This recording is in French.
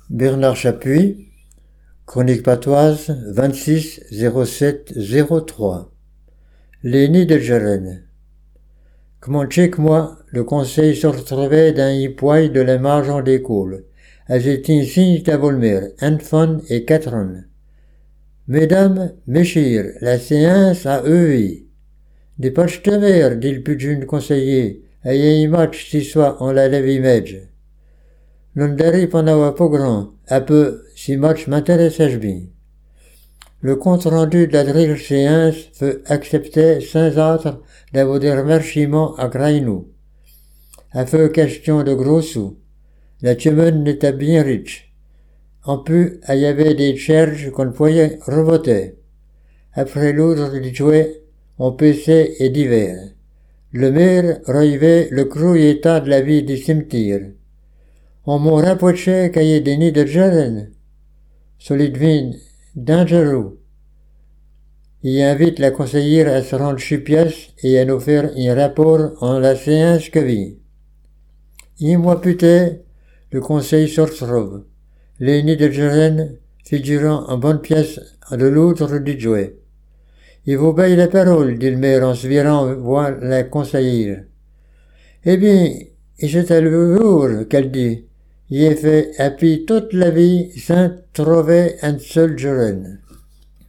Bernard Chapuis, Chronique patoise 26 07 03. Léni de Jeren. Comment tchèque moi, le conseil se retrouvait d'un hipoï de la marge en découle. Azetin signe tabolmer, enfant et catron. Mesdames, messieurs, la séance a eux. Des pages temer, dit le plus jeune conseiller, ayez un match si soit en la lève image. Non d'arrive en avoir pas grand, un peu, si match m'intéressait bien. Le compte-rendu de la drill séance fut accepté sans autre d'avoir des remerciements à Grainou. À fait question de gros sous. La chemin était bien riche. En plus, il y avait des charges qu'on pouvait revoter. Après l'ordre du jouet, on PC et divers. Le maire relevait le cru état de la vie du cimetière. On m'a rapproché qu'il y ait des nids de jeunes. Cela devient dangereux. Il invite la conseillère à se rendre sur pièce et à nous faire un rapport en la séance que vient. Un mois plus tard, le conseil se retrouve. Les nids de jeunes figurant en bonne pièce de l'autre du jouet. Il vous baille la parole, dit le maire en se virant voir la conseillère. Eh bien, c'est à le jour qu'elle dit. Il a fait appui toute la vie sans trouver un seul jeune.